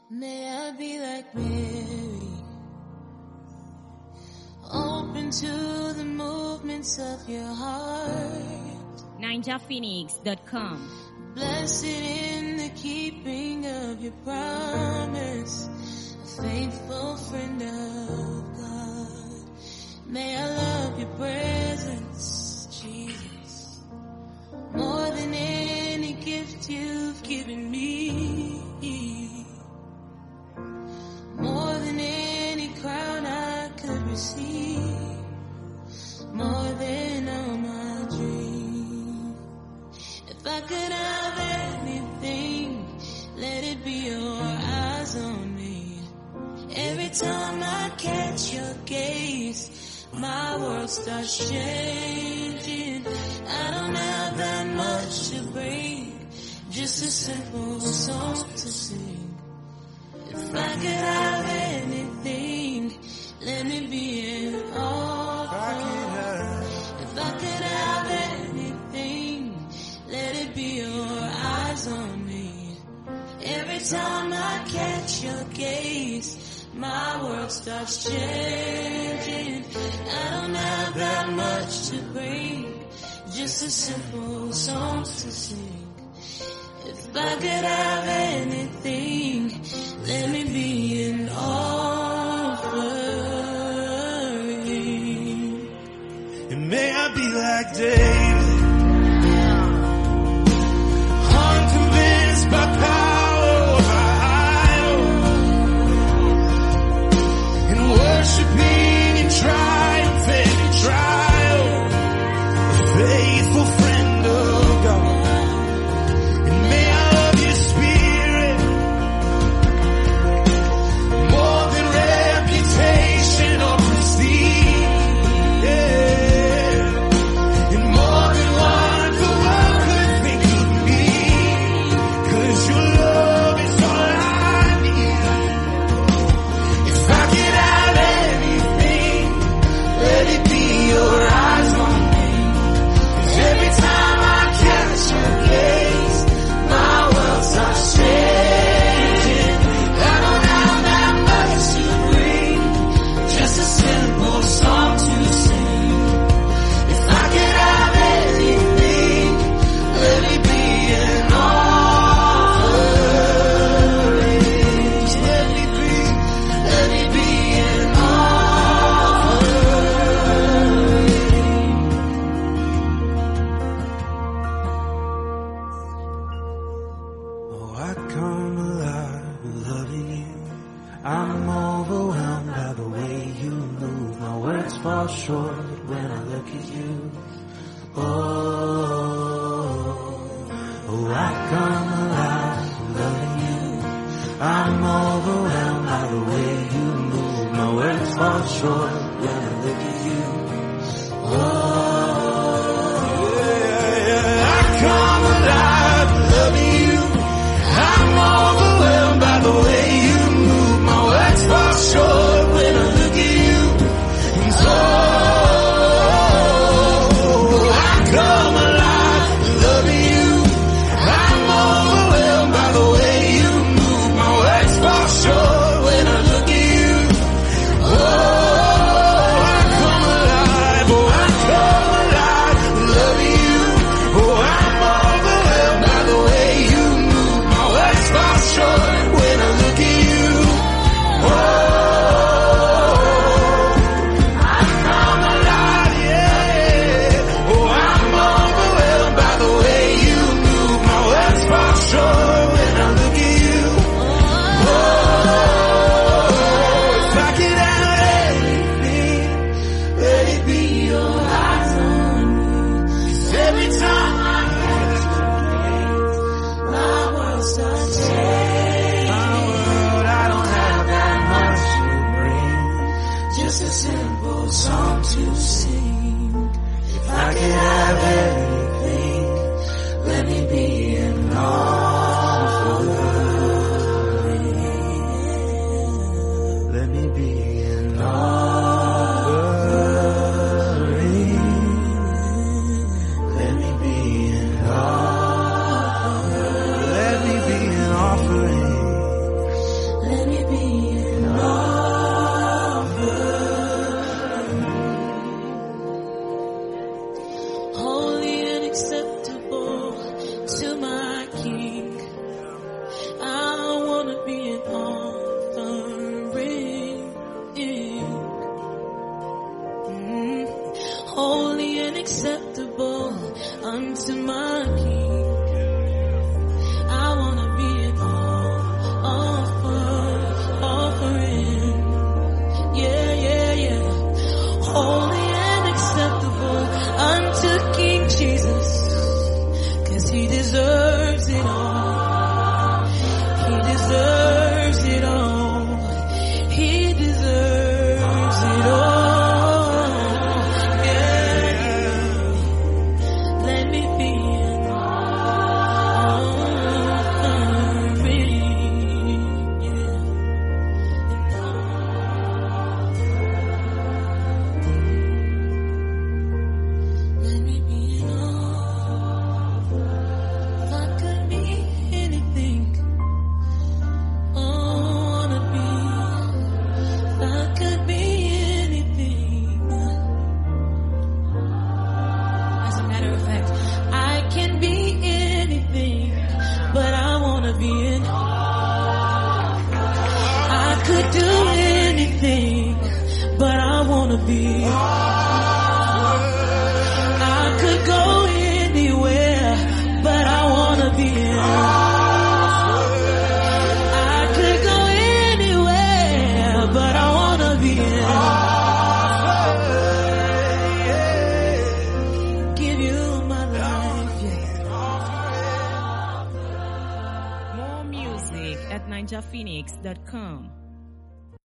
May I be like Mary, open to the movements of your heart. NinjaPhoenix.com. Blessed in the keeping of your promise, a faithful friend of God. May I love your presence, Jesus, more than any gift you've given me, more than any crown I could receive, more than all my dreams. If I could have anything, let it be your eyes on me. Every time I catch your gaze, my world starts changing. I don't have that much to bring, just a simple song to sing. If I could have anything, let me be an offering. If I could have anything, let it be your eyes on me. Every time I catch your gaze, my world starts changing. I don't have that much to bring, just a simple song to sing. If I could have anything, let me be an offering. And may I be like David, unconvinced by power or by idol, and worshiping in triumph and in trial, a faithful friend of God. And may I love your spirit more than reputation or prestige, yeah. And more than what the world could think of me, 'cause your love is all I need. If I could have anything, let it be your eyes on me. 'Cause every time I catch your gaze, my world starts changing. I don't have that much to bring, just a simple song to sing. If I could have anything, let me be an offering. Let me be an offering. Oh, I come alive loving you. I'm overwhelmed by the way you move. My words fall short when I look at you. Oh, I come alive loving you. I'm overwhelmed by the way you move. My words fall short when I look at you. I come alive loving you. I'm overwhelmed by the way you move. My words fall short when I look at you. And so I come alive loving you. I'm overwhelmed by the way you move. My words fall short when I look at you. Oh, I come alive. Oh, I come alive loving you. Oh, I'm overwhelmed by the way you move. My words fall short when I look at you. Oh, I come alive, yeah. Oh, I'm overwhelmed by the way you move. My words fall short when I look at you. Oh, if I could have anything, let it be your eyes on me. 'Cause every time I catch your gaze, my world starts changing. My world, I don't have that much to bring, just a simple song to sing. If I could have anything, let me be an offering. Let me be an offering. Let me be an offering. Let me be could do anything, but I wanna be. I could go anywhere, but I wanna be. I could go anywhere, but I wanna be. Give you my life, yeah. More music at ninjaphoenix.com.